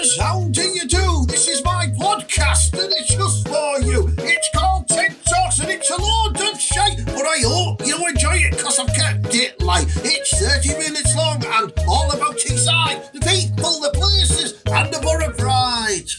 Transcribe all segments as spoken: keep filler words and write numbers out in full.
listeners, how do you do? This is my podcast and it's just for you. It's called Ted Talks and it's a load of shite, but I hope you enjoy it because I've kept it light. It's thirty minutes long and all about Teesside, the people, the places and the Borough Pride.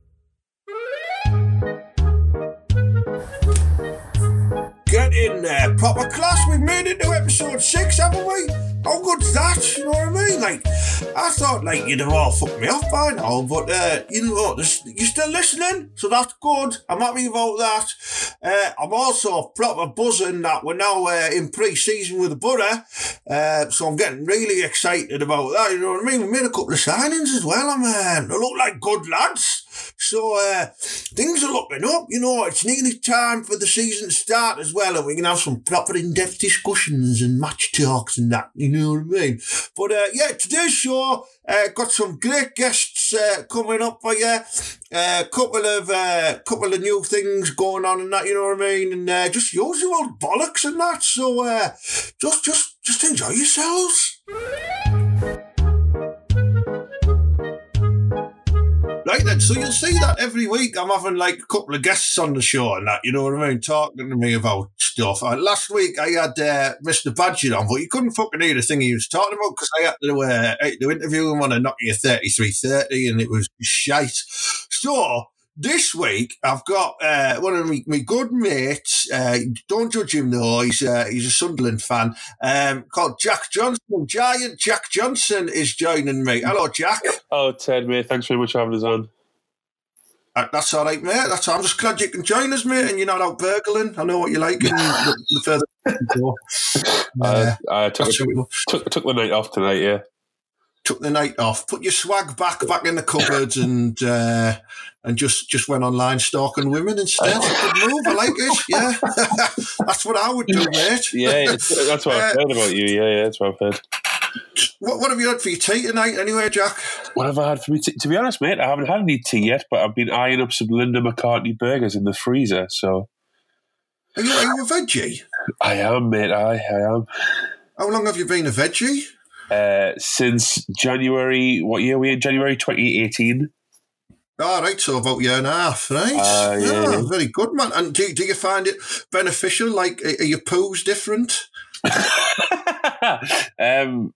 Get in there, proper class. We've made it to episode six, haven't we? How good's that? You know what I mean? Like, I thought, like, you'd have all fucked me off by now, but, uh, you know what, you're still listening, so that's good. I'm happy about that. Uh, I'm also proper buzzing that we're now uh, in pre-season with the Borough, uh, so I'm getting really excited about that, you know what I mean? We made a couple of signings as well, I'm, uh, they look like good lads. So, uh, things are looking up, you know, it's nearly time for the season to start as well, and we can have some proper in-depth discussions and match talks and that, you know what I mean? But, uh, yeah, today's show, uh, got some great guests, uh, coming up for you, a uh, couple of, uh, couple of new things going on and that, you know what I mean? And, uh, just usual bollocks and that, so, uh, just, just, just enjoy yourselves. Right then, so you'll see that every week I'm having like a couple of guests on the show and that, you know what I mean, talking to me about stuff. Uh, last week I had uh, Mister Badger on, but you couldn't fucking hear the thing he was talking about because I had to, uh, I had to interview him on a Nokia thirty-three thirty and it was shite. So this week I've got uh, one of my, my good mates, uh, don't judge him though, he's, uh, he's a Sunderland fan, um, called Jack Johnson. Giant Jack Johnson is joining me. Hello, Jack. Oh, Ted, mate, thanks very much for having us on. Uh, that's all right, mate. That's all. I'm just glad you can join us, mate, and you're not out burgling. I know what you like. And the, the further you go. Uh, I took, a, took, took the night off tonight, yeah. Took the night off. Put your swag back back in the cupboards and uh, and just, just went online stalking women instead. Good move. I like it. Yeah. That's what I would do, mate. Yeah, that's what I've uh, heard about you. Yeah, yeah, that's what I've heard. What, what have you had for your tea tonight anyway, Jack? What have I had for me tea? To be honest, mate, I haven't had any tea yet, but I've been eyeing up some Linda McCartney burgers in the freezer, so... Are you, are you a veggie? I am, mate, I, I am. How long have you been a veggie? Uh, since January, what year are we in? January twenty eighteen. All right, so about a year and a half, right? Uh, yeah, yeah, yeah. Very good, man. And do, do you find it beneficial? Like, are your poos different? um,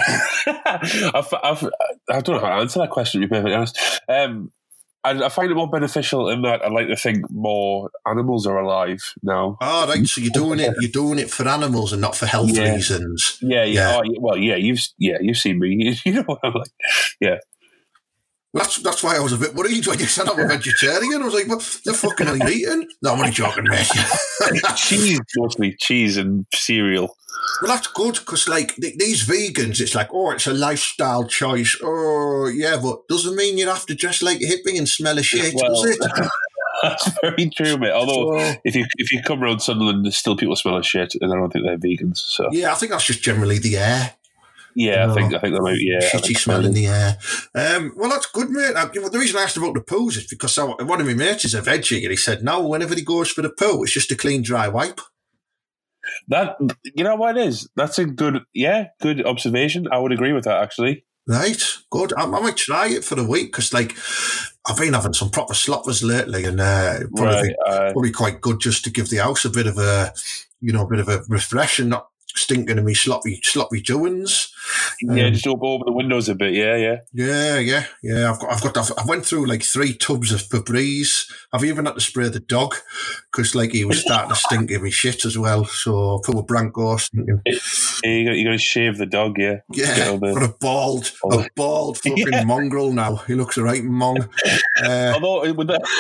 I've, I've, I don't know how to answer that question, to be perfectly honest. Um, I, I find it more beneficial in that I like to think more animals are alive now. Oh, right. So you're doing it. You're doing it for animals and not for health yeah. reasons. Yeah, yeah. Oh, well, yeah. You've yeah, you've seen me. You know what I'm like. Yeah. That's that's why I was a bit worried when you said I'm a vegetarian. I was like, what the fucking are you eating? No, I'm only joking, mate. Cheese, mostly cheese and cereal. Well, that's good because, like, th- these vegans, it's like, oh, it's a lifestyle choice. Oh, yeah, but doesn't mean you have to dress like a hippie and smell a shit, well, does it? That's very true, mate. Although, so, if you if you come around Sunderland, there's still people smell of shit, and I don't think they're vegans. So yeah, I think that's just generally the air. Yeah, you know, I think I think that might yeah. Shitty smell in the air. Um, well, that's good, mate. I, the reason I asked about the poos is because I, one of my mates is a veggie, and he said, no, whenever he goes for the poo, it's just a clean, dry wipe. That, you know what it is? That's a good, yeah, good observation. I would agree with that, actually. Right, good. I, I might try it for the week because, like, I've been having some proper sloppers lately, and uh, probably right, uh, probably quite good just to give the house a bit of a, you know, a bit of a refresh and not stinking of me sloppy sloppy doings. Yeah, um, just open over the windows a bit. Yeah, yeah, yeah, yeah, yeah. I've got, I've got, I've, I went through like three tubs of Febreze. I've even had to spray the dog because, like, he was starting to stink of me shit as well. So poor Branko stinking. Yeah, you got, you got to shave the dog. Yeah, yeah. Got a bald, oh. a bald fucking yeah. mongrel now. He looks a right mong. Uh, Although with that.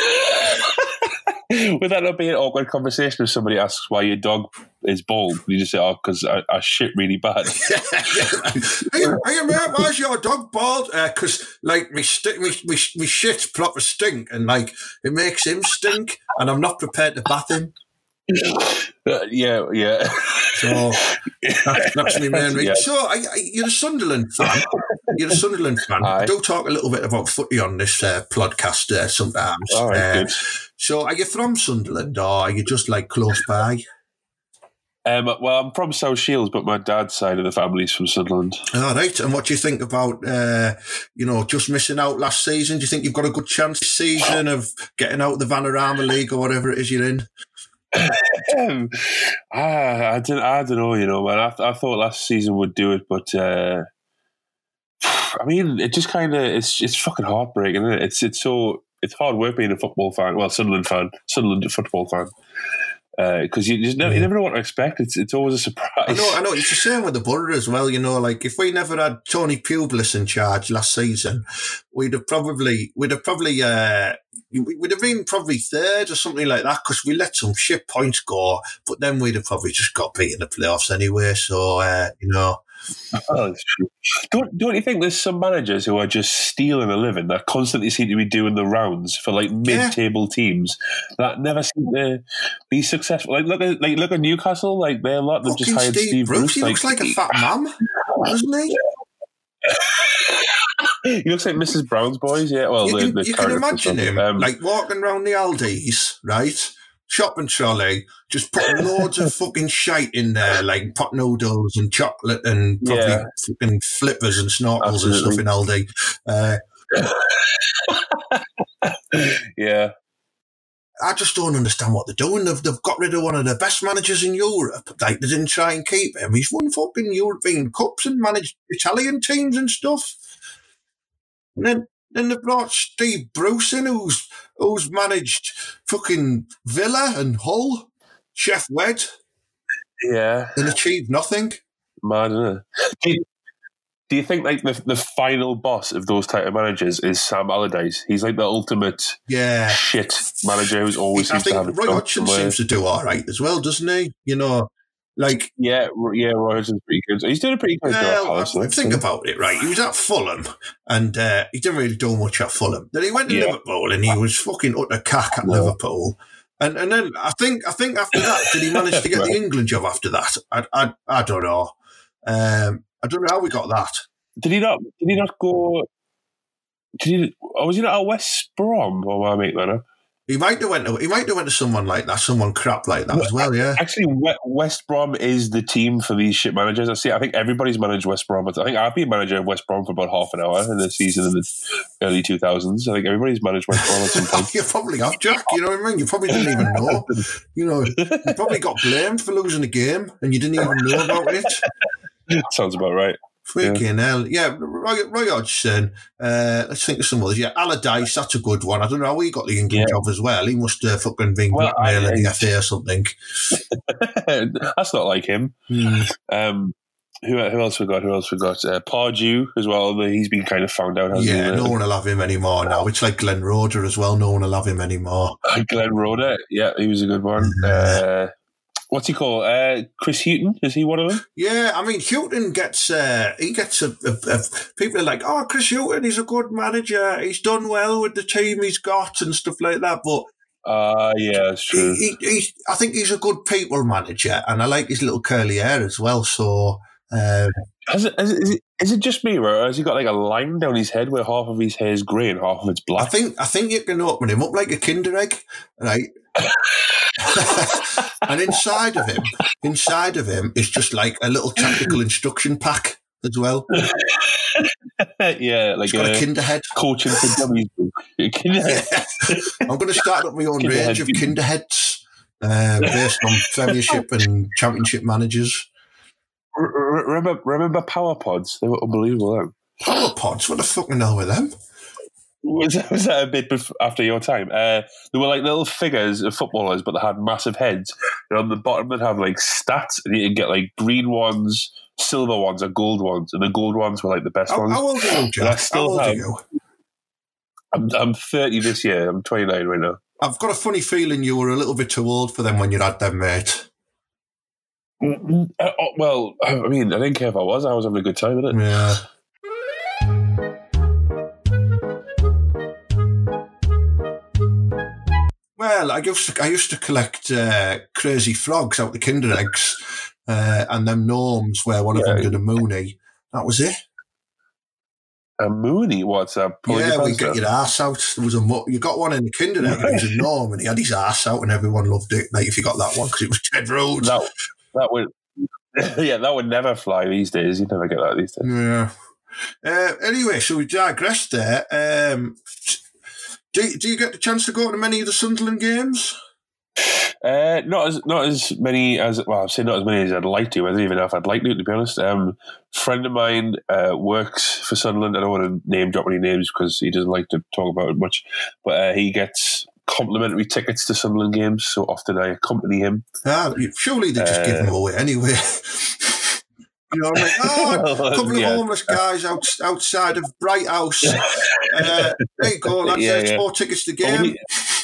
Would that not be an awkward conversation if somebody asks why your dog is bald? You just say, oh, because I, I shit really bad. hey, hey, mate, why's your dog bald? Because, uh, like, me, st- me, me, me shit proper stink, and, like, it makes him stink, and I'm not prepared to bath him. Uh, yeah, yeah. So, that's, that's my main reason. Yeah. So, I, I, you're a Sunderland fan. You're a Sunderland fan. Aye. I do talk a little bit about footy on this uh, podcast uh, sometimes. All right, uh, good. So, are you from Sunderland, or are you just, like, close by? Um, well, I'm from South Shields, but my dad's side of the family's from Sunderland. All right. And what do you think about, uh, you know, just missing out last season? Do you think you've got a good chance this season of getting out the Vanarama League or whatever it is you're in? um, I, I don't, I don't know. You know, man. I, I thought last season would do it, but uh, I mean, it just kind of it's it's fucking heartbreaking, isn't it? It's it's so it's hard work being a football fan. Well, Sunderland fan, Sunderland football fan. Because uh, you just never, you never know what to expect. It's it's always a surprise. I know, I know. It's the same with the Borough as well. You know, like if we never had Tony Publius in charge last season, we'd have probably we'd have probably uh, we'd have been probably third or something like that because we let some shit points go. But then we'd have probably just got beat in the playoffs anyway. So uh, you know. Oh, it's true. Don't don't you think there's some managers who are just stealing a living that constantly seem to be doing the rounds for like mid-table yeah. teams that never seem to be successful? Like look at like look at Newcastle, like they're a lot of them just hired Steve, Steve Bruce. Bruce. He like, looks like a fat mum, doesn't he? He looks like Missus Brown's boys. Yeah, well, you the, can, the you can imagine him um, like walking around the Aldi's, right? Shopping trolley, just putting loads of fucking shite in there, like pot noodles and chocolate and probably yeah. fucking flippers and snorkels Absolutely. and stuff in Aldi. Uh, yeah. I just don't understand what they're doing. They've, they've got rid of one of the best managers in Europe. Like, they didn't try and keep him. He's won fucking European Cups and managed Italian teams and stuff. And then Then they brought Steve Bruce in, who's who's managed fucking Villa and Hull, Chef Wed. Yeah. And achieved nothing. Mad, isn't it? Do you, do you think like the the final boss of those type of managers is Sam Allardyce? He's like the ultimate yeah. shit manager who's always I seems to have think Roy Hodgson seems to do all right as well, doesn't he? You know, like yeah, yeah, Roy Hodgson's pretty good. He's doing a pretty good well, job. Palace, I, think so. About it, right? He was at Fulham, and uh, he didn't really do much at Fulham. Then he went to yeah. Liverpool, and he was fucking utter cack at yeah. Liverpool. And and then I think I think after that, did he manage to get right. the England job after that? I I, I don't know. Um, I don't know how we got that. Did he not? Did he not go? Did he? Or was he not at West Brom? Or am I making that up? He might have went to, he might have went to someone like that, someone crap like that well, as well, yeah. Actually, West Brom is the team for these shit managers. I see. I think everybody's managed West Brom. I think I've been manager of West Brom for about half an hour in the season in the early two thousands. I think everybody's managed West Brom at some point. You probably have, Jack. You know what I mean? You probably didn't even know. You know, you probably got blamed for losing a game and you didn't even know about it. Sounds about right. Freaking yeah. hell. Yeah, Roy, Roy Hodgson. Uh, let's think of some others. Yeah, Allardyce, that's a good one. I don't know how he got the England yeah. job as well. He must have fucking been well, blackmailing the F A or something. That's not like him. Mm. Um, who, who else we got? Who else we got? Uh, Pardew as well. He's been kind of found out. Hasn't yeah, he? no one will have him anymore now. It's like Glenn Roeder as well. No one will have him anymore. Glenn Roeder, yeah, he was a good one. Uh, What's he called? Uh, Chris Hughton? Is he one of them? Yeah, I mean, Hughton gets, uh, he gets, a, a, a, people are like, oh, Chris Hughton, he's a good manager. He's done well with the team he's got and stuff like that. But uh, yeah, that's true. He, he, he's, I think he's a good people manager, and I like his little curly hair as well. So, um, is, it, is, it, is it just me, or has he got like a line down his head where half of his hair is grey and half of it's black? I think, I think you can open him up like a Kinder egg, right? And inside of him, inside of him is just like a little tactical instruction pack as well. Yeah, like it's got a, a Kinderhead. Coaching for dummies. Kinderhead. Yeah. I'm going to start up my own Kinderhead. range of Kinderheads uh, based on Premiership and Championship managers. Remember, remember Power Pods? They were unbelievable. Then. Power Pods? What the fucking hell were them? Was that, was that a bit before, after your time? Uh, they were like little figures of footballers, but they had massive heads. And on the bottom, they'd have like stats, and you could get like green ones, silver ones, or gold ones. And the gold ones were like the best how, ones. How old are you, Jack? I still how old have, are you? I'm, I'm thirty this year. I'm twenty-nine right now. I've got a funny feeling you were a little bit too old for them when you had them, mate. Mm-hmm. Uh, well, I mean, I didn't care if I was. I was having a good time with it. Yeah. Well, I used to I used to collect uh, crazy frogs out the Kinder eggs, uh, and them gnomes where one of yeah. them did a Mooney. That was it. A Mooney? What's a yeah? We get your arse out. There was a mo- you got one in the Kinder egg. And it was a gnome, and he had his arse out, and everyone loved it. Like if you got that one because it was dead road. That, That would, yeah, that would never fly these days. You'd never get that these days. Yeah. Uh, anyway, so we digressed there. Um, do, do you get the chance to go to many of the Sunderland games? Uh, not as not as many as well. I'd say not as many as I'd like to. I don't even know if I'd like to, to be honest. Um, a friend of mine uh, works for Sunderland. I don't want to name drop any names because he doesn't like to talk about it much. But uh, he gets complimentary tickets to Sunderland games, so often I accompany him. Ah, surely they just uh, give them away anyway. You know, like, oh, a couple of yeah. homeless guys out, outside of Bright House. Uh, there you go, lads. Yeah, yeah. Four tickets to the game.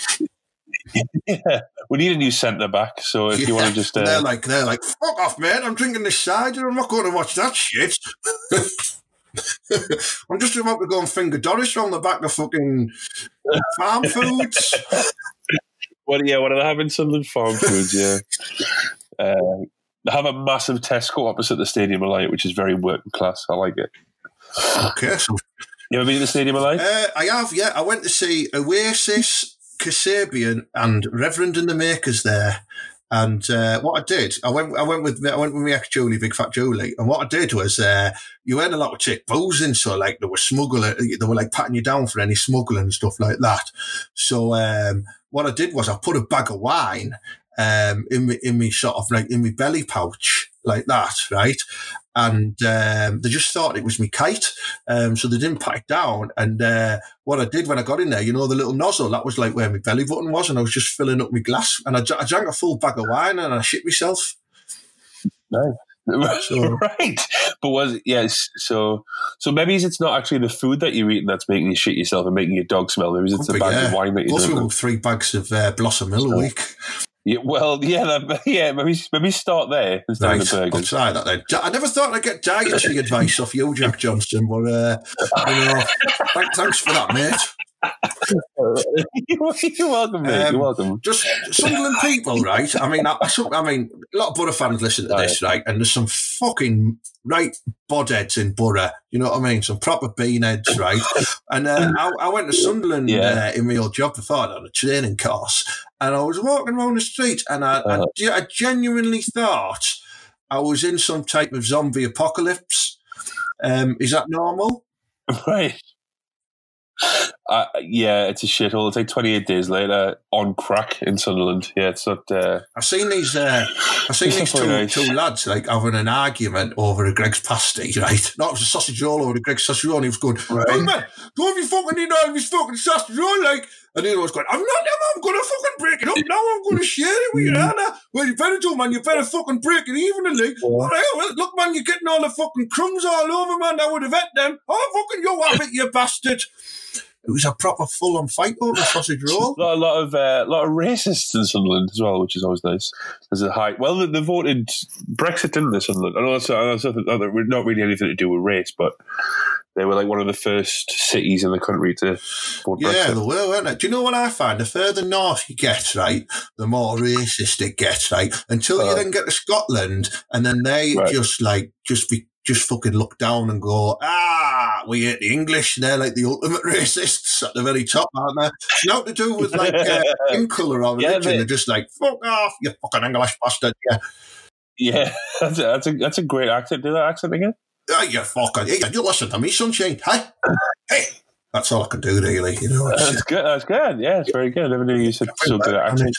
Yeah, we need a new centre back. So if yeah, you want to just, uh, they're like, they're like, fuck off, mate. I'm drinking this cider. I'm not going to watch that shit. I'm just about to go and finger Doris on the back of fucking farm foods. What? Yeah, what are they having? Sunderland farm foods. Yeah, uh, they have a massive Tesco opposite the Stadium of Light, which is very working class. I like it. Okay, so you ever been to the Stadium of Light? Uh, I have. Yeah, I went to see Oasis, Kasabian, and Reverend and the Makers there. And uh, what I did, I went, I went with, I went with my ex Julie, Big Fat Julie. And what I did was, uh, you had a lot of chick boozing, so like they were smuggling, they were like patting you down for any smuggling and stuff like that. So um, what I did was I put a bag of wine um, in me, in me sort of like in my belly pouch like that, right? And um, they just thought it was me kite, um, so they didn't pat it down. And uh, what I did when I got in there, you know, the little nozzle, that was like where my belly button was, and I was just filling up my glass. And I, I drank a full bag of wine, and I shit myself. Nice. So, right. But was it, yes, so so maybe it's not actually the food that you're eating that's making you shit yourself and making your dog smell. Maybe it's the bag yeah. of wine that you're drinking. Three bags of uh, Blossom Hill a week. Yeah, well, yeah, that, yeah. Maybe maybe start there instead right. of the burgers. I'll try that then. I never thought I'd get dietary advice off you, Jack Johnson, but uh, you know, thanks, thanks for that, mate. You're welcome, mate. Um, You're welcome. Just Sunderland people, right? I mean, I, I mean, a lot of Borough fans listen to this, right? And there's some fucking right bodheads in Borough. You know what I mean? Some proper beanheads, right? And uh, I, I went to Sunderland yeah. uh, in my old job before on a training course, and I was walking around the street, and I, uh, I, I genuinely thought I was in some type of zombie apocalypse. Um, is that normal? Right. Uh, yeah, it's a shithole. It's like twenty-eight days later on crack in Sunderland. Yeah, it's not. Uh, I've seen these. Uh, I've seen these two, nice. two lads like having an argument over a Greg's pasty, right? Not a sausage roll over a Greg's sausage roll. And he was going, right. "Hey man, don't you fucking eat all this fucking sausage roll, like." And the other was going, "I'm not. I'm going to fucking break it up now. I'm going to share it with you, Anna. Well, you better do, man. You better fucking break it evenly. Yeah. All right, well, look, man, you're getting all the fucking crumbs all over, man. I would have ate them. Oh, fucking you have it, you bastard." It was a proper full-on fight over sausage roll. A lot, a lot of uh, a lot of racists in Sunderland as well, which is always nice. There's a high. Well, they, they voted Brexit, didn't they, Sunderland? I know it's, I know it's not really anything to do with race, but they were like one of the first cities in the country to vote yeah, Brexit. Yeah, they were, weren't they? Do you know what I find? The further north you get, right, the more racist it gets, right? Until uh, you then get to Scotland, and then they right. just like just be. Just fucking look down and go, ah, we hate the English. They're like the ultimate racists at the very top, aren't they? It's not to do with like uh, skin colour or religion. Yeah, they, They're just like, fuck off, you fucking English bastard. Yeah, yeah, that's a, that's a, that's a great accent. Do that accent again? Oh, you fucking, hey, you listen to me, sunshine. Hey, hey. That's all I can do, really. You know, that's good. That's good. Yeah, it's very good. I never knew you said so good at accent.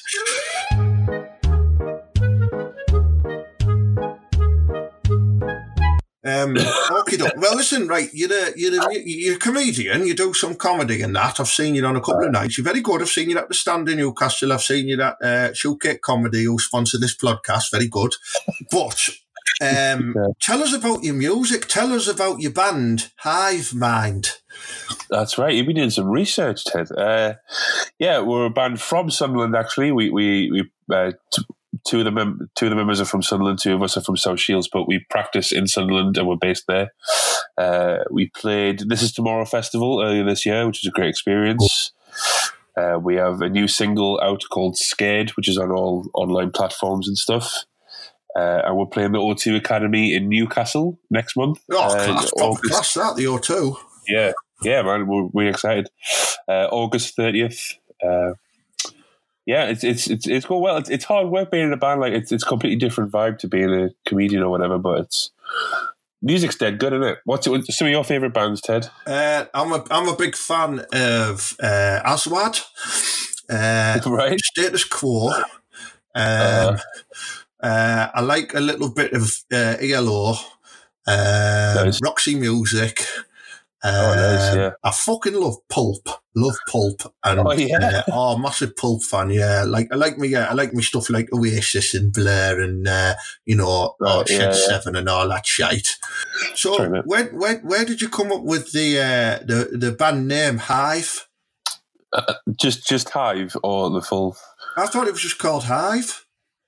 Um, okay, well, listen, right, you're a, you're, a, you're a comedian, you do some comedy and that. I've seen you on a couple of nights. You're very good. I've seen you at the Stand in Newcastle. I've seen you at uh, Shoecake Comedy, who sponsored this podcast. Very good. But um, yeah. tell us about your music. Tell us about your band, Hive Mind. That's right. You've been doing some research, Ted. Uh, yeah, we're a band from Sunderland, actually. We, we, we uh, t- Two of the mem- two of the members are from Sunderland. Two of us are from South Shields, but we practice in Sunderland and we're based there. Uh, we played This Is Tomorrow Festival earlier this year, which was a great experience. Uh, we have a new single out called Scared, which is on all online platforms and stuff. Uh, and we're playing the O two Academy in Newcastle next month. Oh, class, uh, class that, the O two. Yeah, yeah, man, we're really excited. Uh, August thirtieth. Uh, yeah, it's it's it's it's going well. It's, it's hard work being in a band. Like it's it's a completely different vibe to being a comedian or whatever. But it's music's dead good, isn't it? What's it, some of your favorite bands, Ted? Uh, I'm a I'm a big fan of uh, Aswad, uh, right? Status Quo. Um, uh, uh, I like a little bit of uh, E L O, uh, nice. Roxy Music. Um, oh, nice, yeah. I fucking love Pulp, love Pulp, and oh, yeah. uh, oh, massive Pulp fan, yeah. Like I like me, yeah, I like me stuff like Oasis and Blur and uh, you know, oh, Shed yeah, Seven yeah. and all that shite. So, True, where, where, where did you come up with the uh, the the band name Hive? Uh, just just Hive or the full? I thought it was just called Hive.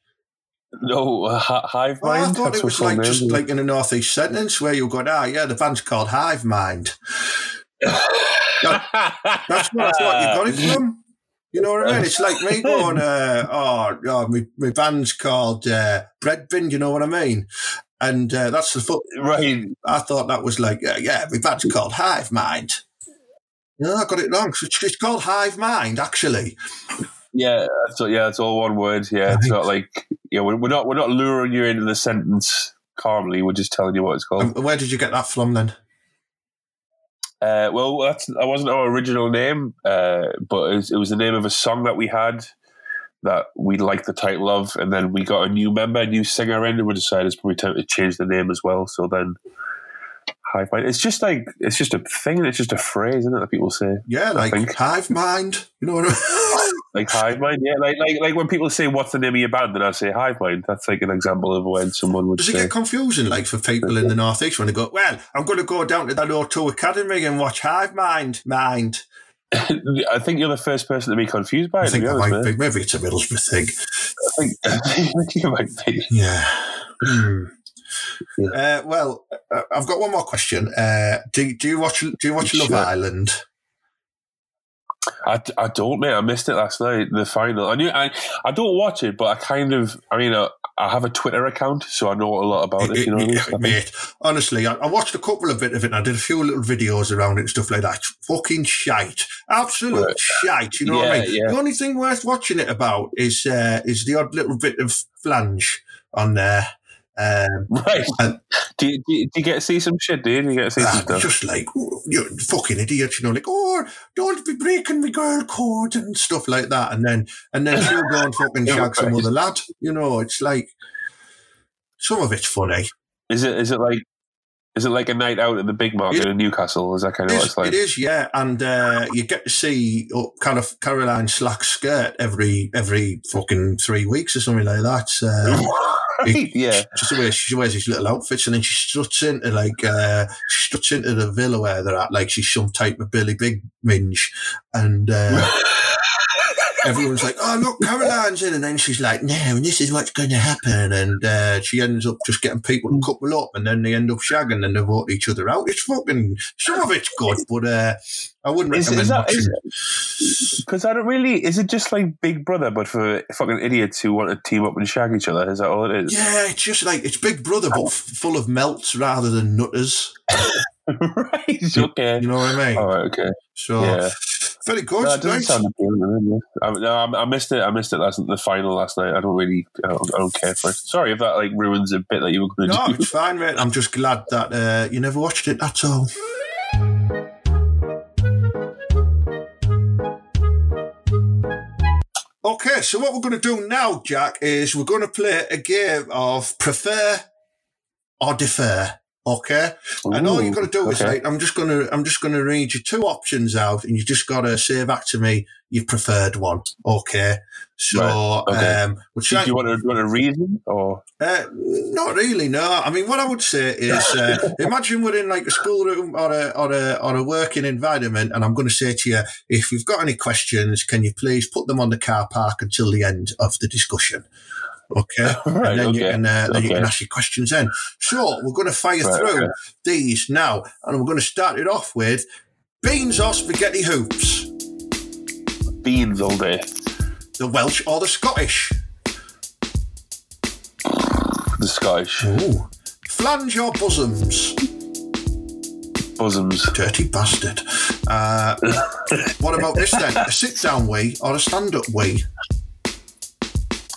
No, uh, Hive Mind. Oh, I thought it was like just like in a northeast sentence where you go, ah, yeah, the band's called Hive Mind. that, that's where I thought you got it from. You know what I mean? It's like me going, uh, oh, oh my, my band's called uh, Bread Bin. You know what I mean? And uh, that's the foot. Right. I thought that was like, uh, yeah, my band's called Hive Mind. No, I got it wrong. It's, it's called Hive Mind, actually. Yeah, so yeah, it's all one word. Yeah, it's not like yeah, we're, we're not we're not luring you into the sentence calmly. We're just telling you what it's called. Um, where did you get that from then? Uh, well, that's that wasn't our original name, uh, but it was, it was the name of a song that we had that we liked the title of, and then we got a new member, a new singer in, and we decided it's probably time to change the name as well. So then. Hive mind. It's just like it's just a thing. It's just a phrase, isn't it, that people say? Yeah, like hive mind. You know what I mean? Like hive mind. Yeah, like like like when people say, "What's the name of your band?" and I say hive mind. That's like an example of when someone would. Does say, it get confusing, like for people in the northeast when they go, "Well, I'm going to go down to that O two Academy and watch Hive Mind." Mind. I think you're the first person to be confused by it. I think that honest, might be. Maybe it's a Middlesbrough thing. I think you might be. Yeah. Hmm. Yeah. Uh, well, uh, I've got one more question. Uh, do do you watch do you watch Love sure. Island? I, I don't, mate. I missed it last night. The final. I knew. I I don't watch it, but I kind of. I mean, I, I have a Twitter account, so I know a lot about it. it you know, it, what I mean? Mate. Honestly, I, I watched a couple of bit of it. And I did a few little videos around it and stuff like that. It's fucking shite, absolute right. shite. You know yeah, what I mean? Yeah. The only thing worth watching it about is uh, is the odd little bit of flange on there. Um, right. And, do, you, do, you, do you get to see some shit, dude? Do you get to see uh, some stuff? Just like, you're fucking idiot, you know, like, oh, don't be breaking my girl code and stuff like that. And then and then she'll go and fucking shag some other lad. You know, it's like, some of it's funny. Is it? Is it like, is it like a night out at the big market it, in Newcastle? Is that kind of what it's like? It is, yeah. And uh, you get to see oh, kind of Caroline Slack's skirt every every fucking three weeks or something like that. Uh, Right, yeah, just the way she wears these little outfits, and then she struts into like uh, she struts into the villa where they're at, like she's some type of Billy Big Minge, and uh, everyone's like, "Oh, look, Caroline's in," and then she's like, "No, and this is what's going to happen," and uh, she ends up just getting people to couple up, and then they end up shagging, and they vote each other out. It's fucking some of it's good, but uh, I wouldn't is, recommend is that, watching. Because I don't really. Is it just like Big Brother, but for fucking idiots who want to team up and shag each other? Is that all it is? Yeah, it's just like it's Big Brother, but f- full of melts rather than nutters. Right. Okay. You know what I mean? All right. Okay. So. Yeah. Very good. No, it doesn't sound appealing. I, no, I missed it. I missed it last the final last night. I don't really. I don't, I don't care for it. Sorry if that like ruins a bit that you were going to no, do. No, it's fine, mate. I'm just glad that uh, you never watched it. That's all. Okay, so what we're going to do now, Jack, is we're going to play a game of prefer or defer. Okay, Ooh, and all you got to do okay. is like I'm just gonna I'm just gonna read you two options out, and you just got to say back to me your preferred one. Okay, so right. okay. um, do, do you want to want a reason or uh, not really? No, I mean what I would say is uh, imagine we're in like a schoolroom or a or a or a working environment, and I'm going to say to you, if you've got any questions, can you please put them on the car park until the end of the discussion. Okay, right, and then, okay. you can, uh, then okay. you can ask your questions then. So we're going to fire right, through okay. these now, and we're going to start it off with beans or spaghetti hoops. Beans all day. The Welsh or the Scottish? The Scottish. Ooh. Flange or bosoms? Bosoms. Dirty bastard. Uh, what about this then? A sit-down wee or a stand-up wee?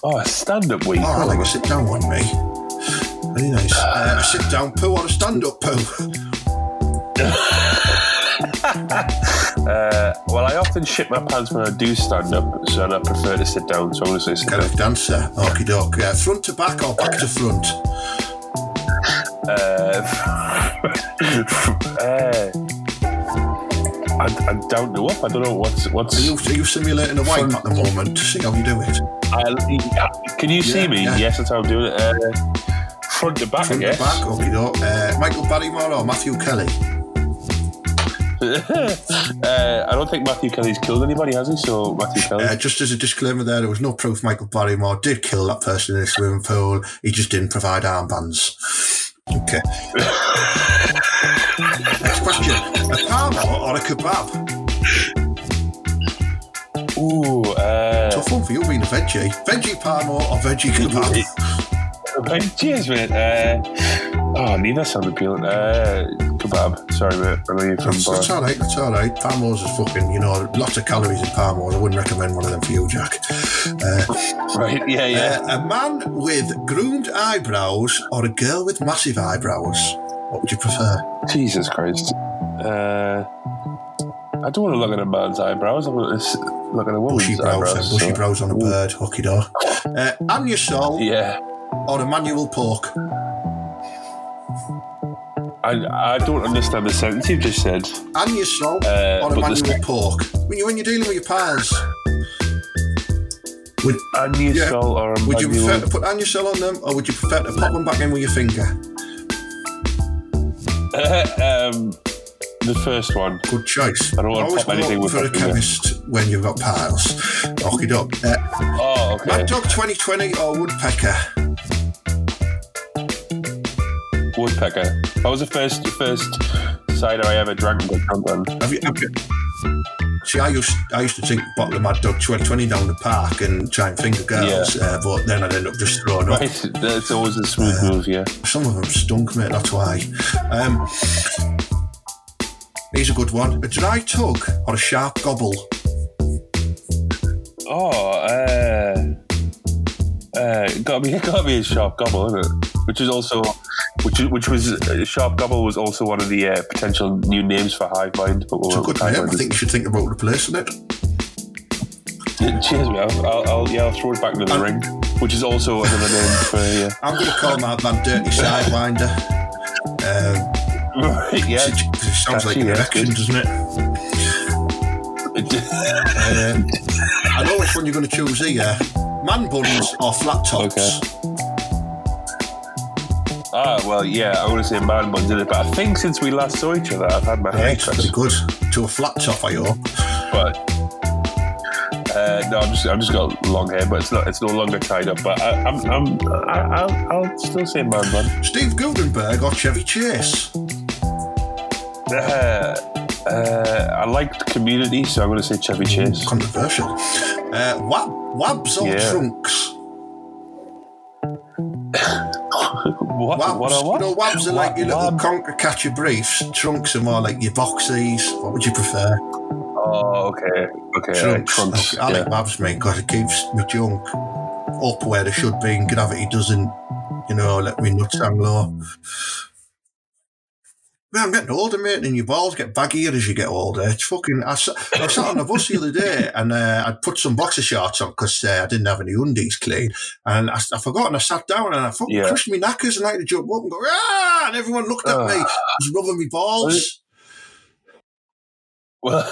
Oh, a stand-up week. Oh, I like a sit-down one, me. Very nice. Uh, a sit-down poo or a stand-up poo? uh, well, I often shit my pants when I do stand-up, so I prefer to sit down, so I'm going to say sit Kind down. of dancer. Okie doke. Uh, front to back or back to front? Uh, uh, I, I'm down to up. I don't know what's... what's Are you, are you simulating a wipe at the moment to see how you do it? I, can you see Yeah, me? yeah. Yes, that's how I'm doing it. Uh, front to back, Front I to guess. back, okie doke. Uh, Michael Barrymore or Matthew Kelly? uh, I don't think Matthew Kelly's killed anybody, has he? So Matthew Kelly. Uh, just as a disclaimer there, there was no proof Michael Barrymore did kill that person in a swimming pool. He just didn't provide armbands. Okay. Next question. A parmo or a kebab? Ooh, uh, Tough one for you being a veggie. Veggie parmo or veggie kebab? cheers, mate. Uh, oh, neither sound appealing. Uh, kebab. Sorry, mate. I know you're from That's, that's Bar. all right, that's all right. Parmos is fucking, you know, lots of calories in parmos. I wouldn't recommend one of them for you, Jack. Uh, Right, yeah, yeah. uh, a man with groomed eyebrows or a girl with massive eyebrows? What would you prefer? Jesus Christ. Uh, I don't want to look at a man's eyebrows. I want to look at a woman's Bushy brows, eyebrows. uh, bushy so- brows on a bird, hookey door. Uh, Anusol Yeah. or a manual pork? I, I don't understand the sentence you've just said. Anusol Uh, or a but the manual sp- pork? When, you, when you're dealing with your pals, would, Anusol Yeah. or a would you manual- prefer to put Anusol on them or would you prefer to pop them back in with your finger? um, the first one. Good choice. I don't want to Always pop anything go with for my a finger. chemist when you've got piles. Okie doke. Uh, Oh, okay. Mad Dog twenty twenty or Woodpecker? Woodpecker. That was the first first cider I ever drank with Compton. Have you, have you, see, I used I used to drink a bottle of Mad Dog twenty twenty down the park and try and finger girls, uh, but then I'd end up just throwing up. Right, that's always a smooth Uh, move, yeah. Some of them stunk, mate, that's why. Um, here's a good one. A dry tug or a sharp gobble? Oh, uh, uh, got me, got me a sharp gobble, isn't it? Which is also, which which was uh, sharp gobble was also one of the uh, potential new names for Hive Mind. But It's a we'll good name. I think you should think about replacing it. Cheers, man. I'll, I'll, yeah, I'll throw it back into the Um, ring, which is also another name for yeah. I'm going to call my man Dirty Sidewinder. Um, yeah. it, it sounds like Catchy, an yeah, erection, good. doesn't it? Um, I know which one you're going to choose here. Man buns or flat tops? Okay. Ah, well, yeah, I want to say man buns in it, but I think since we last saw each other, I've had my hair Right, cut. very good. To a flat top, I hope. But uh, no, I'm just I've just got long hair, but it's not it's no longer tied up. But I, I'm I'm I, I'll I'll still say man bun. Steve Gutenberg or Chevy Chase? Uh, uh, I liked Community, so I'm going to say Chevy Chase. Controversial. Uh, wab, wabs or Yeah. trunks? what? Wabs. What are what? You know, wabs are like your little Wab- conker catcher briefs. Trunks are more like your boxies. What would you prefer? Oh, okay, okay. Trunks. Right, trunks. Okay, I yeah. like wabs, mate, because it keeps my junk up where they should be and gravity doesn't, you know, let me nuts hang low. Man, I'm getting older, mate, and your balls get baggier as you get older. It's fucking... I, sat- I sat on the bus the other day and uh, I'd put some boxer shorts on because uh, I didn't have any undies clean. And I, I forgot and I sat down and I fucking Yeah. crushed my knackers and I had to jump up and go, ah! And everyone looked at Ugh. me. I was rubbing my balls. Well,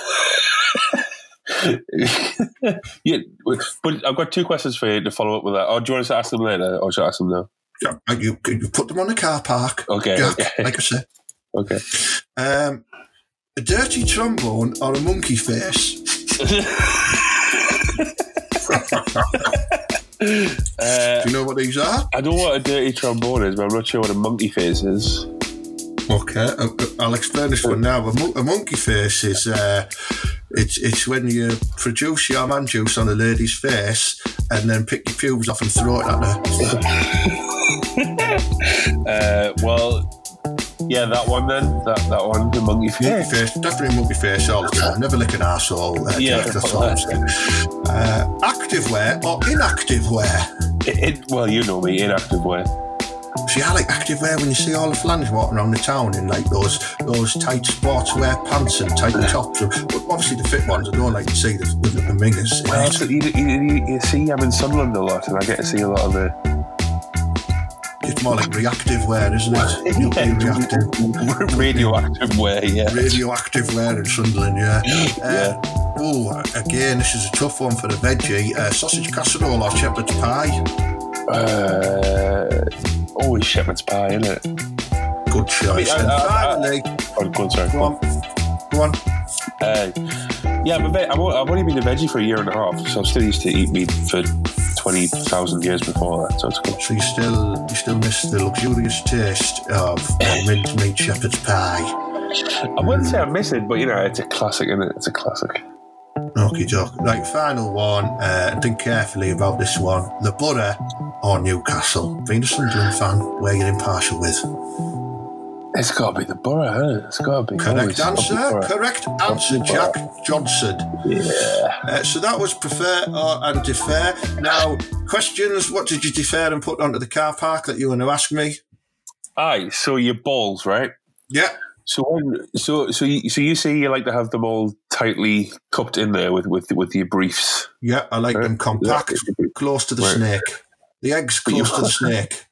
yeah, but I've got two questions for you to follow up with that. Oh, do you want us to ask them later, or should I ask them now? Yeah, and you, you put them on the car park, Okay, Jack, okay. like I said. Okay. Um, a dirty trombone or a monkey face? Uh, Do you know what these are? I know what a dirty trombone is, but I'm not sure what a monkey face is. Okay, I- I'll explain this one now. A, mon- a monkey face is uh, it's it's when you produce your man juice on a lady's face and then pick your pubes off and throw it at her. Uh, well, Yeah, that one then. That that one, the monkey face. Monkey face, definitely monkey face all the time. Never lick an arsehole. Uh, Yeah, that's all I'm saying. Uh, active wear or inactive wear? It, it, well, you know me, inactive wear. See, I like active wear when you see all the flans walking around the town in like those those tight sportswear pants and tight tops. But obviously the fit ones, I don't like to see the, the, the mingers. Well, so you, you, you see, I'm in Sunderland a lot, and I get to see a lot of the. It's more like reactive wear, isn't it? Nuclear reactive. Radioactive wear, yeah. Radioactive wear in Sunderland, yeah. Uh, Yeah. Oh, again, this is a tough one for the veggie. Uh, sausage casserole or shepherd's pie? Uh, always shepherd's pie, isn't it? Good choice. I mean, and I- I- finally, Oh, go on, sorry. go on, go on. Uh, yeah, I'm a ve- I'm o- I've only been a veggie for a year and a half, so I'm still used to eat meat for twenty thousand years before that, so it's cool. So you still you still miss the luxurious taste of mincemeat shepherd's pie. I wouldn't say I miss it, but you know, it's a classic, isn't it? It's a classic. Okie doke. Right, final one. Uh, think carefully about this one. The Borough or Newcastle? Being a Sunderland fan, where you're impartial with. It's got to be the Borough, hasn't it? It's got to be. Correct always got to be answer. Borough. Correct answer, Jack Johnson. Yeah. Uh, so that was prefer or and defer. Now, questions. What did you defer and put onto the car park that you want to ask me? Aye, so your balls, right? Yeah. So when, so so you, so you say you like to have them all tightly cupped in there with with with your briefs. Yeah, I like Right. them compact, Yeah. close to the Right. snake. The eggs But you- close to the snake.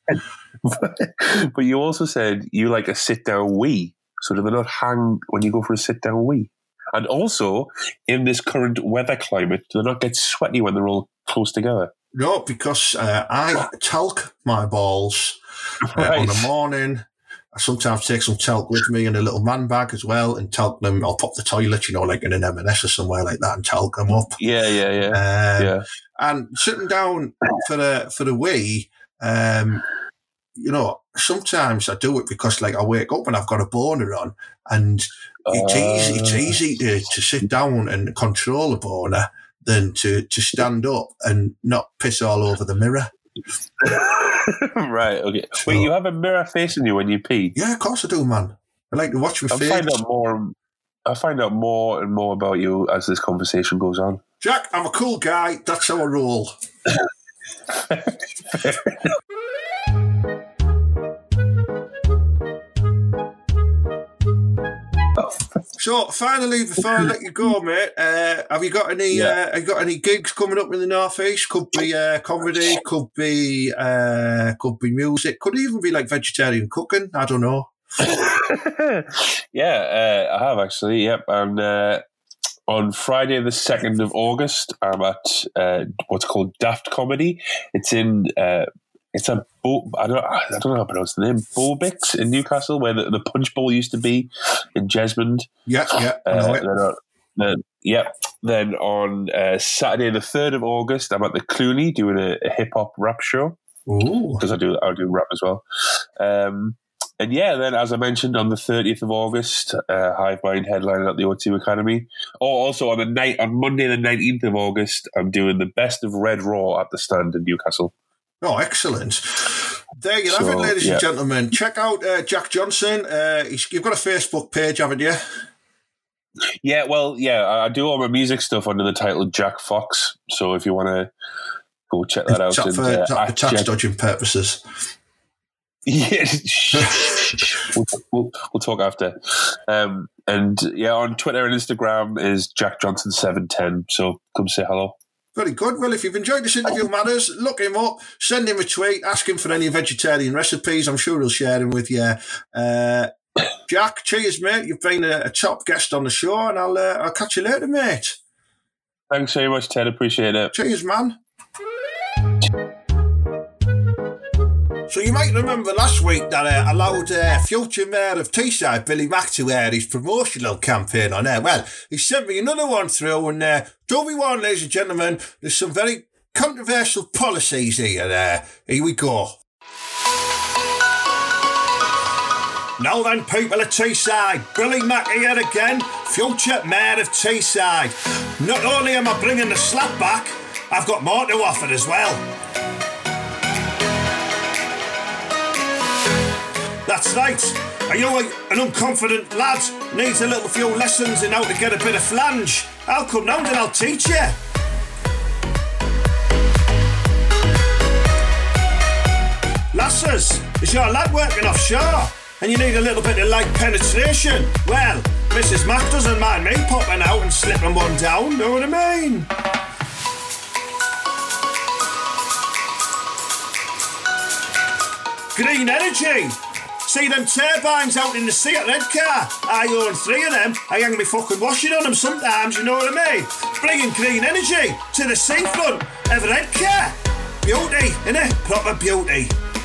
But you also said you like a sit down wee, so do they not hang when you go for a sit down wee? And also, in this current weather climate, do they not get sweaty when they're all close together? No, because uh, I talc my balls uh, Right. on the morning. I sometimes take some talc with me in a little man bag as well and talc them. I'll pop the toilet, you know, like in an M and S or somewhere like that and talc them up. Yeah, yeah, yeah, Um, yeah. And sitting down for the for the wee, um, you know, sometimes I do it because like I wake up and I've got a boner on, and it's easy it's Uh, easy to, to sit down and control a boner than to to stand up and not piss all over the mirror. Right. Okay. So- Wait, you have a mirror facing you when you pee. Yeah, of course I do, man. I like to watch my I face. find out more. I find out more and more about you as this conversation goes on. Jack, I'm a cool guy. That's how I roll. So finally, before I let you go, mate, uh, have you got any? Yeah. Uh, have you got any gigs coming up in the northeast? Could be uh, comedy, could be uh, could be music, could even be like vegetarian cooking. I don't know. Yeah, uh, I have actually. Yep, and uh, on Friday, the second of August, I'm at uh, what's called Daft Comedy. It's in. Uh, it's a Bo- I don't. I don't know how to pronounce the name. Bobix in Newcastle, where the, the Punch Bowl used to be in Jesmond. Yeah, yeah, I know Uh, it. then, on, then, yeah. Then on uh, Saturday, the third of August, I'm at the Clooney doing a, a hip hop rap show Ooh, because I do I do rap as well. Um, and yeah, then as I mentioned, on the thirtieth of August, uh, Hive Mind headlining at the O two Academy. Oh, also on the night on Monday, the nineteenth of August, I'm doing the Best of Red Raw at the Stand in Newcastle. oh, excellent. There you have So, it, ladies yeah. and gentlemen. Check out uh, Jack Johnson. Uh, he's, you've got a Facebook page, haven't you? Yeah, well, yeah, I I do all my music stuff under the title Jack Fox. So if you want to go check that out, Is that and, for, uh, is that for at tax Jack- dodging purposes? Yeah, we'll, we'll, we'll talk after. Um, and yeah, on Twitter and Instagram is Jack Johnson seven ten. So come say hello. Very good. Well, if you've enjoyed this interview, Matters, look him up, send him a tweet, ask him for any vegetarian recipes. I'm sure he'll share them with you. Uh, Jack, cheers, mate. You've been a, a top guest on the show, and I'll uh, I'll catch you later, mate. Thanks very much, Ted. Appreciate it. Cheers, man. So you might remember last week that uh, I allowed uh, future Mayor of Teesside, Billy Mack, to air his promotional campaign on air. Well, he sent me another one through, and uh, don't be warned, ladies and gentlemen, there's some very controversial policies here. Uh, here we go. Now then, people of Teesside, Billy Mack here again, future Mayor of Teesside. Not only am I bringing the slap back, I've got more to offer as well. That's right. Are you a, an unconfident lad? Needs a little few lessons in how to get a bit of flange? I'll come round and I'll teach you. Lasses, is your lad working offshore? And you need a little bit of light penetration? Well, Missus Mac doesn't mind me popping out and slipping one down, know what I mean? Green energy! See them turbines out in the sea at Redcar? I own three of them. I hang me fucking washing on them sometimes, you know what I mean? Bringing green energy to the seafront of Redcar. Beauty, innit? Proper beauty.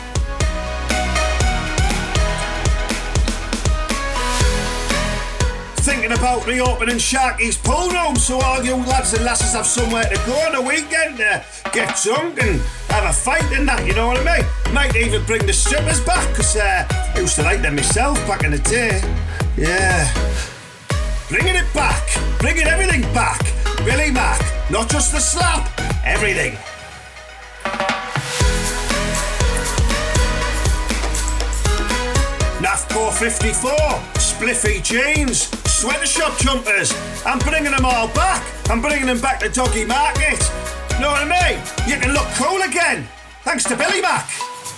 Thinking about reopening Sharky's pool room so all you lads and lasses have somewhere to go on the weekend to get drunk and have a fight and that, you know what I mean? Might even bring the strippers back, because uh, I used to like them myself back in the day. Yeah. Bringing it back. Bringing everything back. Billy Mac. Not just the slap. Everything. NAFCO fifty-four. Spliffy jeans. Sweater shop jumpers. I'm bringing them all back. I'm bringing them back to Doggy Market. Know what I mean? You can look cool again. Thanks to Billy Mac.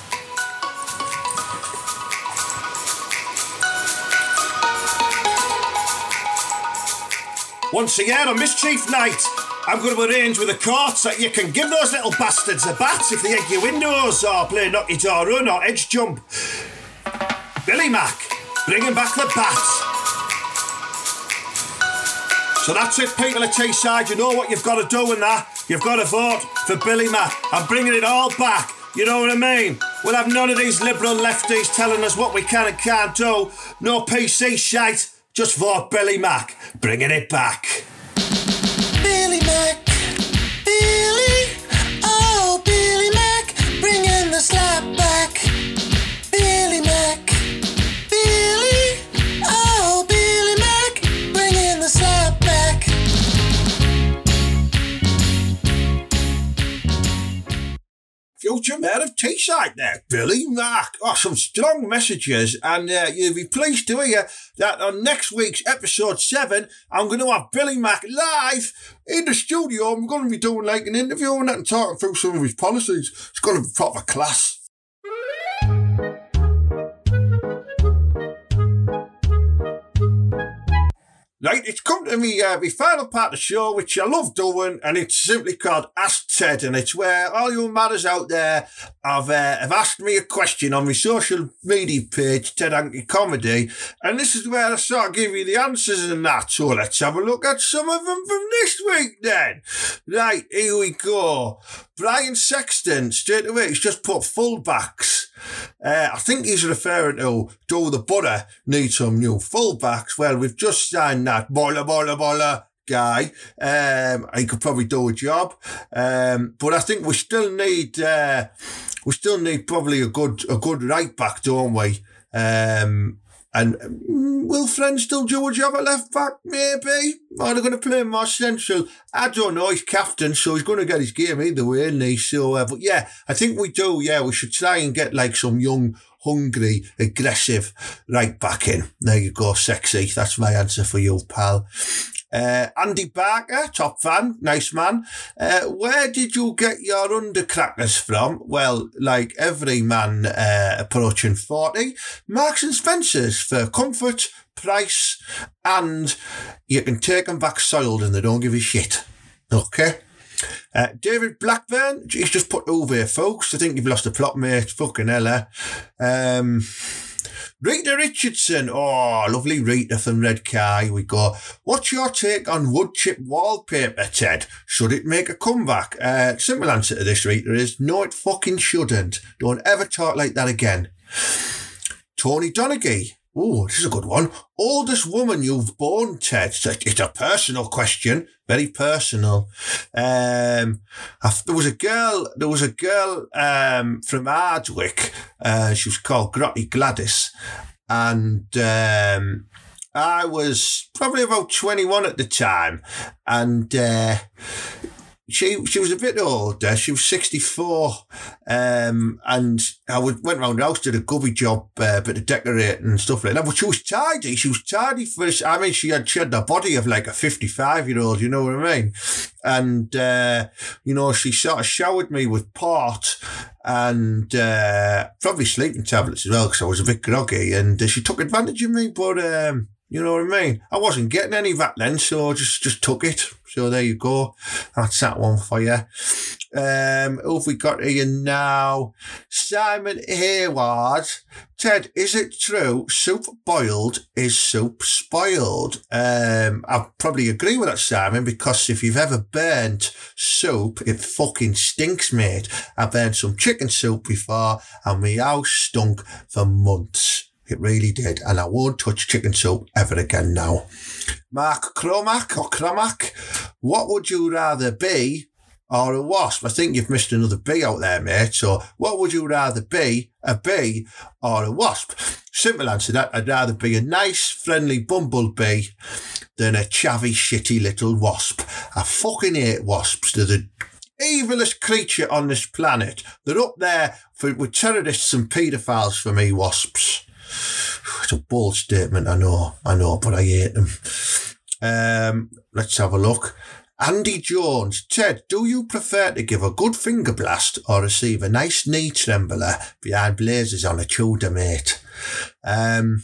Once a year on Mischief Night, I'm going to arrange with the courts that you can give those little bastards a bat if they egg your windows or play knock your door run or edge jump. Billy Mac, bringing back the bats. So that's it, people at Teesside. You know what you've got to do in that. You've got to vote for Billy Mac. I'm bringing it all back. You know what I mean? We'll have none of these liberal lefties telling us what we can and can't do. No P C shite. Just vote Billy Mac. Bringing it back. Billy Mac. Billy. Oh, Billy Mac. Bringing the slap back. Billy Mac. Billy. Oh, Billy Mac. Bringing the slap back. Future Mayor of Teesside there, Billy Mac. Oh, some strong messages, and uh, you'll be pleased to hear that on next week's episode seven, I'm going to have Billy Mac live in the studio. I'm going to be doing like an interview and that and talking through some of his policies. It's going to be proper class. Right, it's come to me, uh, my final part of the show, which I love doing, and it's simply called Ask Ted, and it's where all you matters out there have, uh, have asked me a question on my social media page, Ted Hankey Comedy, and this is where I sort of give you the answers and that, so let's have a look at some of them from this week then. Right, here we go. Brian Sexton, straight away, he's just put fullbacks. Uh, I think he's referring to Do the Butter need some new fullbacks. Well, we've just signed that boiler, boiler, boiler guy. Um, he could probably do a job. Um, but I think we still need, uh, we still need probably a good, a good right back, don't we? Um, And will Friend still do a job at left back? Maybe. Or they're going to play him more central? I don't know. He's captain, so he's going to get his game either way, isn't he? So, uh, but yeah, I think we do. Yeah, we should try and get like some young, hungry, aggressive right back in. There you go, sexy. That's my answer for you, pal. Uh, Andy Barker, top fan, nice man. Uh, where did you get your undercrackers from? Well, like every man uh, approaching forty, Marks and Spencer's for comfort, price, and you can take them back soiled and they don't give a shit. Okay? Uh, David Blackburn, he's just put over here, folks. I think you've lost a plot, mate. Fucking hell, Um... Rita Richardson. Oh, lovely Rita from Redcar. Here we go. What's your take on wood chip wallpaper, Ted? Should it make a comeback? Uh, simple answer to this, Rita, is no, it fucking shouldn't. Don't ever talk like that again. Tony Donaghy. Oh, this is a good one. Oldest woman you've borne, Ted? It's a personal question. Very personal. Um, there was a girl, there was a girl, um, from Ardwick. Uh, she was called Grotty Gladys. And, um, I was probably about twenty-one at the time. And, uh, she she was a bit older. She was sixty-four, um, and I would, went round the house, did a gubby job, uh, bit of decorating and stuff like that. But she was tidy. She was tidy for. I mean, she had she had the body of like a fifty-five-year-old. You know what I mean? And uh, you know, she sort of showered me with port and uh, probably sleeping tablets as well because I was a bit groggy. And uh, she took advantage of me, but. Um, You know what I mean? I wasn't getting any back then, so I just, just took it. So there you go. That's that one for you. Um, who have we got here now? Simon Hayward. Ted, is it true soup boiled is soup spoiled? Um, I probably agree with that, Simon, because if you've ever burnt soup, it fucking stinks, mate. I burnt some chicken soup before and my house stunk for months. It really did, and I won't touch chicken soup ever again now. Mark Cromack or Cromack, what would you rather be or a wasp? I think you've missed another bee out there, mate. So what would you rather be, a bee or a wasp? Simple answer to that. I'd rather be a nice, friendly bumblebee than a chavvy, shitty little wasp. I fucking hate wasps. They're the evilest creature on this planet. They're up there for, with terrorists and paedophiles for me, wasps. It's a bold statement, I know, I know, but I hate them. Um, let's have a look. Andy Jones. Ted, do you prefer to give a good finger blast or receive a nice knee trembler behind blazers on a Tudor, mate? Um,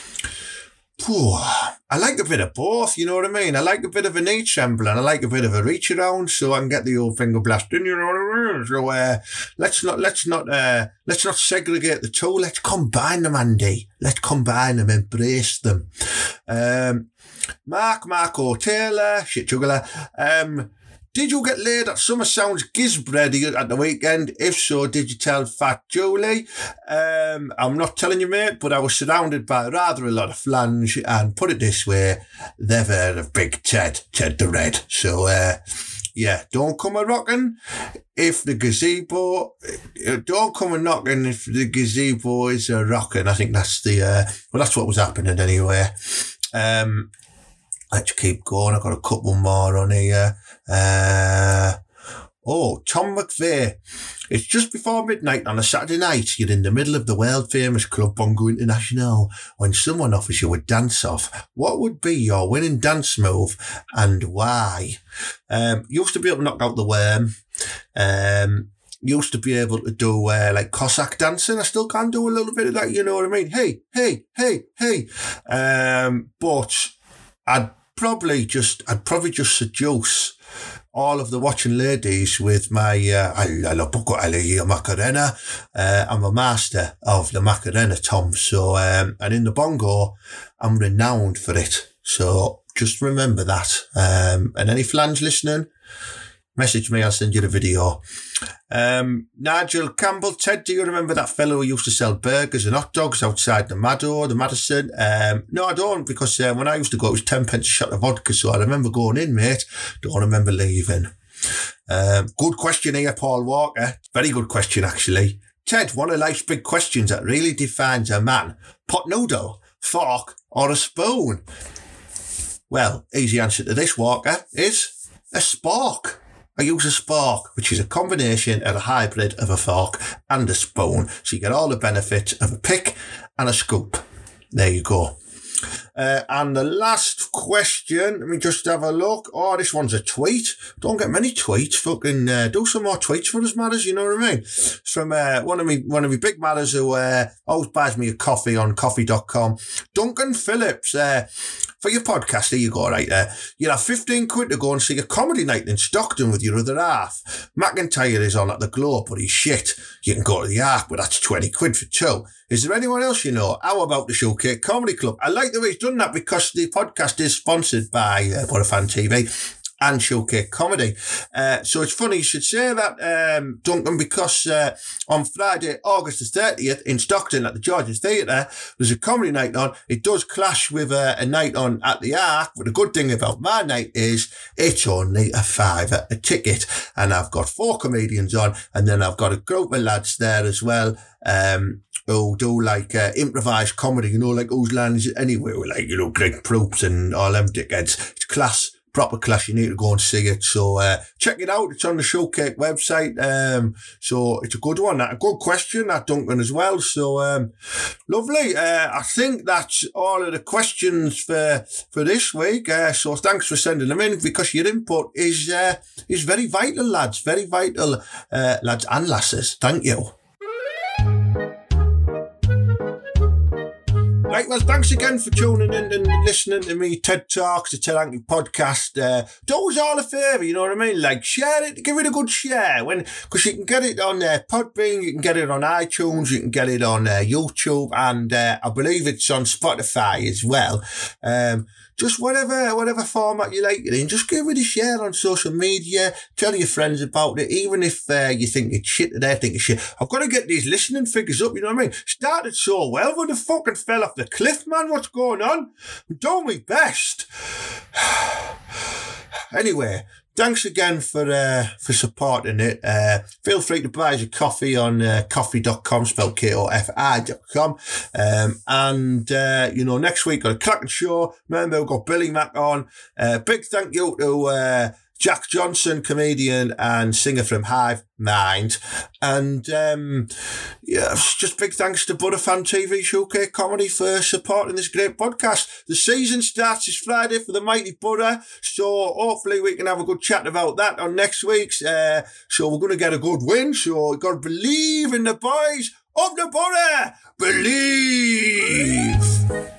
phew, I like a bit of both, you know what I mean? I like a bit of a knee trembler and I like a bit of a reach around so I can get the old finger blast in, you know what I mean? So uh, let's not let's not uh, let's not segregate the two. Let's combine them, Andy. Let's combine them, embrace them. Um, Mark Marco Taylor, shit juggler. Um, did you get laid at Summer Sounds Gisbread at the weekend? If so, did you tell Fat Julie? Um, I'm not telling you, mate, but I was surrounded by rather a lot of flange, and put it this way, they've heard of Big Ted, Ted the Red. So, uh, yeah, don't come a rocking if the gazebo, don't come a knocking if the gazebo is a rocking. I think that's the, uh, well, that's what was happening anyway. Um, let's keep going. I've got a couple more on here. Uh, oh, Tom McVeigh. It's just before midnight on a Saturday night. You're in the middle of the world-famous Club Bongo International when someone offers you a dance-off. What would be your winning dance move and why? Um, used to be able to knock out the worm. Um, used to be able to do uh, like Cossack dancing. I still can do a little bit of that, you know what I mean? Hey, hey, hey, hey. Um, but I'd probably just, I'd probably just seduce all of the watching ladies with my uh, alla poco alla Macarena. Uh, I'm a master of the Macarena, Tom. So, um, and in the bongo, I'm renowned for it. So just remember that. Um, and any flange listening, message me, I'll send you the video. Um, Nigel Campbell, Ted, do you remember that fellow who used to sell burgers and hot dogs outside the Maddo, the Madison? Um, no, I don't, because uh, when I used to go, it was ten pence a shot of vodka, so I remember going in, mate. Don't remember leaving. Um, good question here, Paul Walker. Very good question, actually. Ted, one of life's big questions that really defines a man. Pot noodle, fork, or a spoon? Well, easy answer to this, Walker, is a spork. I use a spork, which is a combination of a hybrid of a fork and a spoon. So you get all the benefits of a pick and a scoop. There you go. Uh, and the last question, let me just have a look. Oh, this one's a tweet. Don't get many tweets. Fucking uh, do some more tweets for us, matters. You know what I mean? It's from uh, one of me, one of me big matters who uh, always buys me a coffee on coffee dot com. Duncan Phillips. Uh, For your podcast, there you go, right there. You'll have fifteen quid to go and see a comedy night in Stockton with your other half. McIntyre is on at the Globe, but he's shit. You can go to the Ark, but that's twenty quid for two. Is there anyone else you know? How about the Showcase Comedy Club? I like the way he's done that because the podcast is sponsored by uh, Butterfan T V and Showcase Comedy. Uh, so it's funny you should say that, um, Duncan, because uh, on Friday, August the thirtieth, in Stockton at the George's Theatre, there's a comedy night on. It does clash with uh, a night on at the Ark, but the good thing about my night is it's only a fiver a ticket, and I've got four comedians on, and then I've got a group of lads there as well, um, who do like uh, improvised comedy, you know, like Whose Line Is It Anyway, with like, you know, Greg Proops and all them dickheads. It's class. Proper Class, you need to go and see it. So uh, check it out. It's on the Showcake website. Um, so it's a good one. A good question, that Duncan, as well. So um, lovely. Uh, I think that's all of the questions for for this week. Uh, so thanks for sending them in, because your input is uh, is very vital, lads. Very vital, uh, lads and lasses. Thank you. Right, well, thanks again for tuning in and listening to me TED Talks, the Ted Hankey podcast. Uh, do us all a favour, you know what I mean? Like, share it, give it a good share. when Because you can get it on uh, Podbean, you can get it on iTunes, you can get it on uh, YouTube, and uh, I believe it's on Spotify as well. Um, just whatever whatever format you like it in, just give it a share on social media. Tell your friends about it, even if uh, you think it's shit and they think it's shit. I've got to get these listening figures up, you know what I mean? Started so well, but the fucking fell off the cliff, man. What's going on? I'm doing my best. Anyway, thanks again for uh, for supporting it. Uh, feel free to buy us a coffee on uh, coffee dot com, spelled K O F I dot com. Um, and, uh, you know, next week got a cracking show. Remember, we've got Billy Mack on. Uh, big thank you to uh, Jack Johnson, comedian and singer from Hive Mind. And um, yeah, just big thanks to Butterfan T V Showcase Comedy for supporting this great podcast. The season starts this Friday for the Mighty Butter, so hopefully we can have a good chat about that on next week's. Uh, so we're going to get a good win, so you've got to believe in the boys. Up the Butter! Believe!